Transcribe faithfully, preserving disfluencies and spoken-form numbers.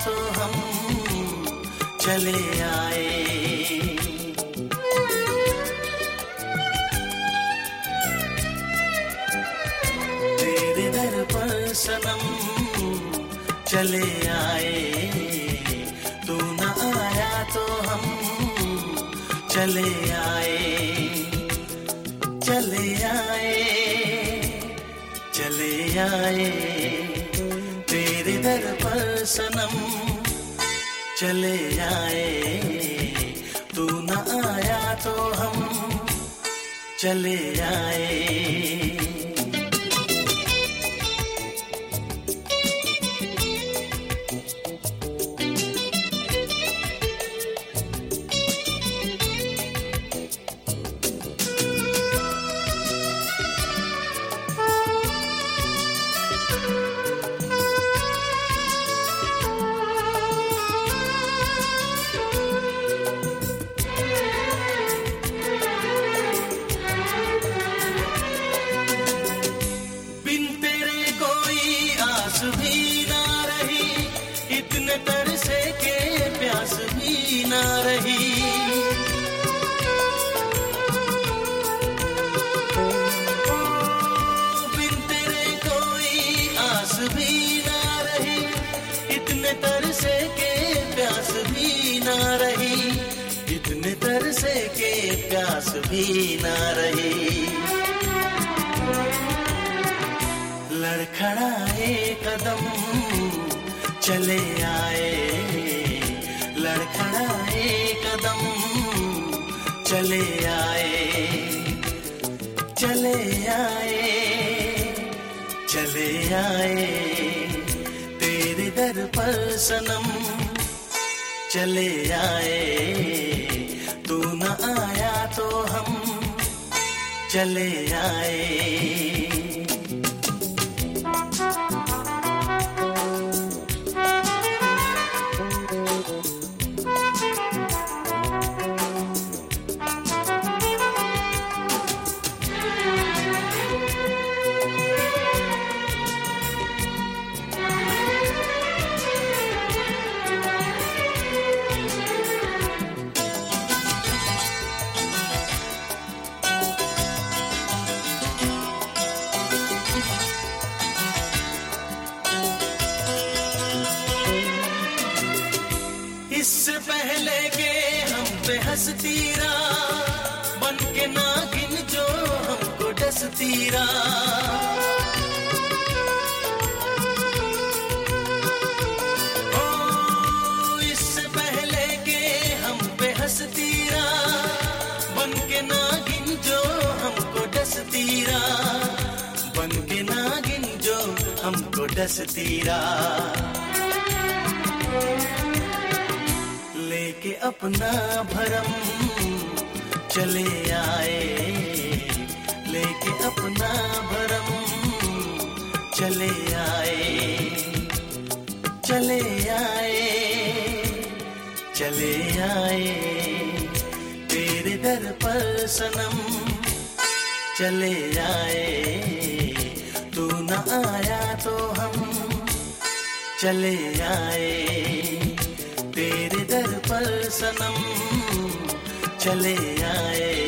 तो हम चले आए। तेरे दर पर सनम चले आए, तू न आया तो हम चले आए, चले आए, चले आए। तेरे दर पर सनम चले आए, तू न आया तो हम चले आए। भी ना रही, इतने तरसे के प्यास भी ना रही। ओ, बिन तेरे कोई आस भी ना रही, इतने तरसे के प्यास भी ना रही, इतने तरसे के प्यास भी ना रही। लड़खड़ाए कदम चले आए, लड़खड़ाए कदम चले आए, चले आए, चले आए। तेरे दर पर सनम चले आए, तू न आया तो हम चले आए। इससे पहले के हम पे हंसती रहा, बन के नागिन जो हमको डसती रहा। ओ, इससे पहले के हम पे हंसती रहा, बन के नागिन जो हमको डसती रहा, बन के नागिन जो हमको डसती रहा। लेके अपना भरम चले आए, लेके अपना भरम चले आए, चले आए, चले आए। तेरे दर पर सनम चले आए, तू न आया तो हम चले आए। तेरे दर पर सनम चले आए,